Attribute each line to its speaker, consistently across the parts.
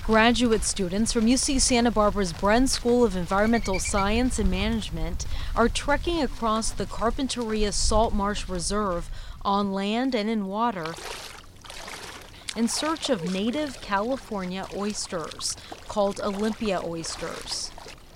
Speaker 1: Graduate students from UC Santa Barbara's Bren School of Environmental Science and Management are trekking across the Carpinteria Salt Marsh Reserve on land and in water in search of native California oysters called Olympia oysters.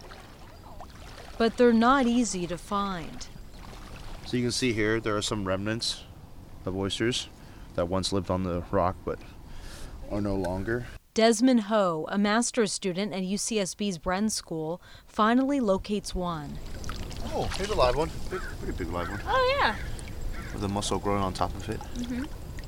Speaker 1: But they're not easy to find.
Speaker 2: So you can see here there are some remnants of oysters that once lived on the rock but are no longer.
Speaker 1: Desmond Ho, a master's student at UCSB's Bren School, finally locates one.
Speaker 2: Oh, here's a live one. Pretty big live one.
Speaker 1: Oh, yeah.
Speaker 2: With the mussel growing on top of it.
Speaker 1: Mm-hmm.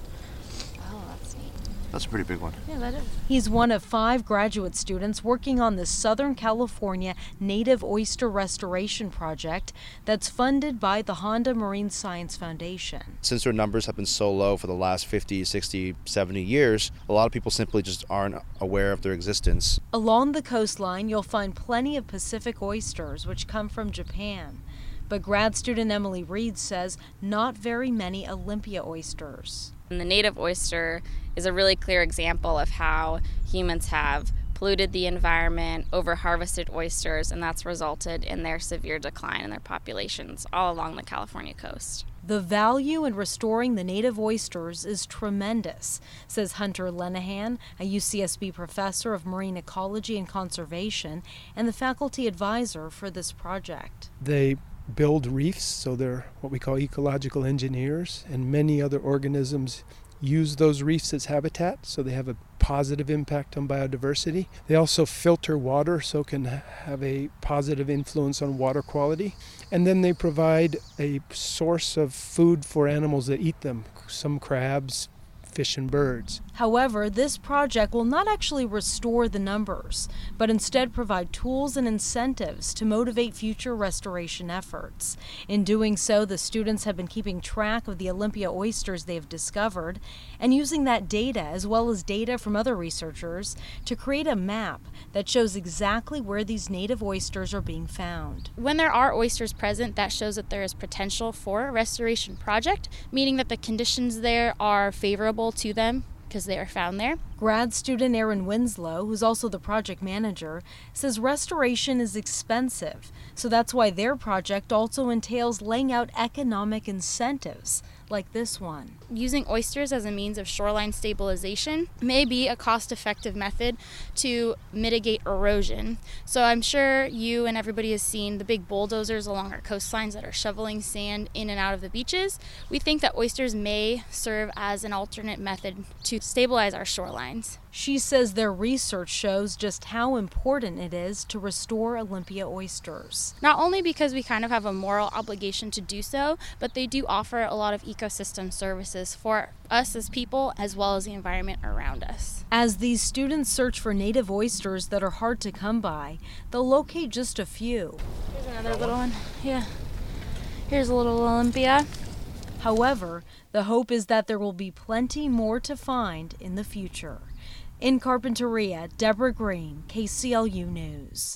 Speaker 1: Oh, that's neat.
Speaker 2: That's a pretty big one.
Speaker 1: Yeah, that is. He's one of 5 graduate students working on the Southern California Native Oyster Restoration Project that's funded by the Honda Marine Science Foundation.
Speaker 2: Since their numbers have been so low for the last 50, 60, 70 years, a lot of people simply just aren't aware of their existence.
Speaker 1: Along the coastline, you'll find plenty of Pacific oysters, which come from Japan. But grad student Emily Reed says not very many Olympia oysters.
Speaker 3: And the native oyster is a really clear example of how humans have polluted the environment, over-harvested oysters, and that's resulted in their severe decline in their populations all along the California coast.
Speaker 1: The value in restoring the native oysters is tremendous, says Hunter Lenahan, a UCSB professor of marine ecology and conservation and the faculty advisor for this project.
Speaker 4: They build reefs, so they're what we call ecological engineers, and many other organisms use those reefs as habitat, so they have a positive impact on biodiversity. They also filter water, so can have a positive influence on water quality. And then they provide a source of food for animals that eat them, some crabs, fish and birds.
Speaker 1: However, this project will not actually restore the numbers, but instead provide tools and incentives to motivate future restoration efforts. In doing so, the students have been keeping track of the Olympia oysters they have discovered and using that data, as well as data from other researchers, to create a map that shows exactly where these native oysters are being found.
Speaker 5: When there are oysters present, that shows that there is potential for a restoration project, meaning that the conditions there are favorable to them because they are found there.
Speaker 1: Grad student Aaron Winslow, who's also the project manager, says restoration is expensive, so that's why their project also entails laying out economic incentives like this one.
Speaker 5: Using oysters as a means of shoreline stabilization may be a cost-effective method to mitigate erosion. So I'm sure you and everybody has seen the big bulldozers along our coastlines that are shoveling sand in and out of the beaches. We think that oysters may serve as an alternate method to stabilize our shorelines.
Speaker 1: She says their research shows just how important it is to restore Olympia oysters.
Speaker 5: Not only because we kind of have a moral obligation to do so, but they do offer a lot of ecosystem services for us as people as well as the environment around us.
Speaker 1: As these students search for native oysters that are hard to come by, they'll locate just a few.
Speaker 5: Here's another little one. Yeah. Here's a little Olympia.
Speaker 1: However, the hope is that there will be plenty more to find in the future. In Carpinteria, Deborah Green, KCLU News.